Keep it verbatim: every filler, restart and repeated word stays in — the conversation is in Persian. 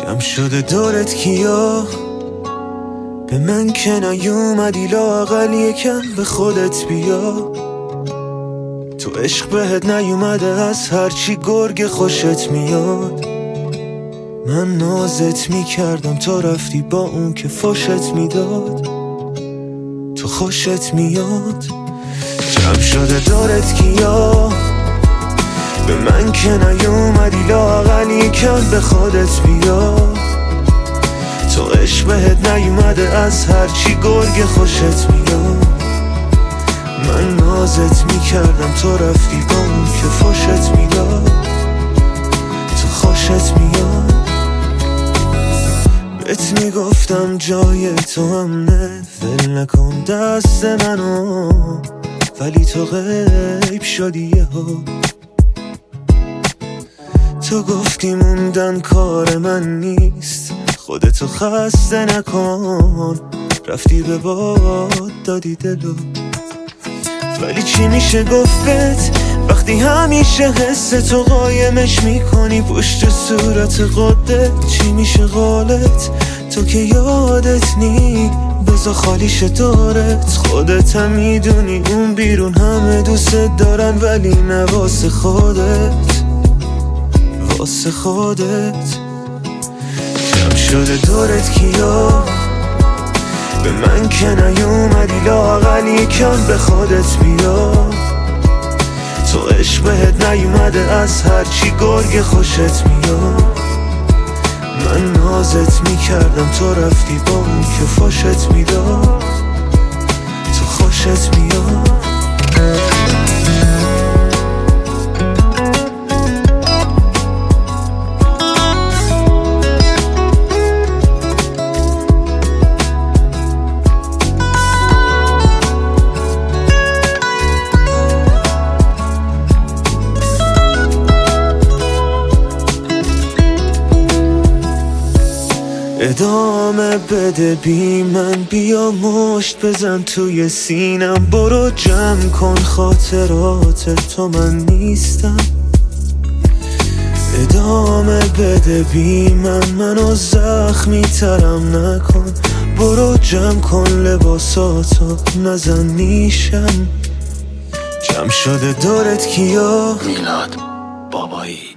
جمع شده دورت کیا، به من که نیومدی لااقل یکم به خودت بیا. تو عشق بهت نیومده از هرچی گرگ خوشت میاد. من نازت میکردم تو رفتی با اون که فوشت میداد. تو خوشت میاد. جمع شده دورت کیا، به من که نیومدی لااقل یکم به خودت بیا. تو عشق بهت نیومده از هرچی گرگ خوشت میاد. من نازت میکردم تو رفتی با اون که فوشت میداد. تو خوشت میاد. بهت میگفتم جای تو امنه، ول نکن دست منو، ولی تو غیب شدی یهو. تو گفتی موندن کار من نیست، خودتو خسته نکن، رفتی به باد دادی دلو. ولی چی میشه گفت وقتی همیشه حس تو قایمش میکنی پشت صورت خودت؟ چی میشه قولت تو که یادت نی؟ بزا خالیش دارت، خودت هم میدونی اون بیرون همه دوست دارن ولی نه واسه خودت، واسه خودت. جمع شده دورت کیا، به من که نیومدی لااقل یکم به خودت بیا. تو عشق بهت نیومده از هرچی گرگ خوشت میاد. من نازت میکردم تو رفتی با اون که فوشت میداد. تو خوشت میاد. ادامه بده بی من، بیا مشت بزن توی سینم، برو جمع کن خاطرات تو من نیستم. ادامه بده بی من، منو زخمی ترم نکن، برو جمع کن لباساتو نزن نیشم. جمع شده دورت کیا، میلاد بابایی.